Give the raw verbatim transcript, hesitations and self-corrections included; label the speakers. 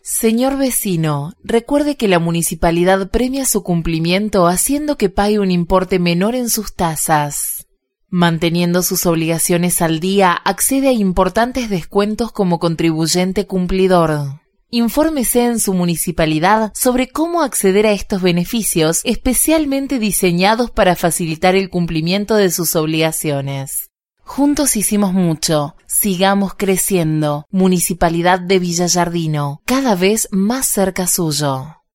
Speaker 1: Señor vecino, recuerde que la municipalidad premia su cumplimiento haciendo que pague un importe menor en sus tasas. Manteniendo sus obligaciones al día, accede a importantes descuentos como contribuyente cumplidor. Infórmese en su municipalidad sobre cómo acceder a estos beneficios especialmente diseñados para facilitar el cumplimiento de sus obligaciones. Juntos hicimos mucho. Sigamos creciendo. Municipalidad de Villa Yardino, cada vez más cerca suyo.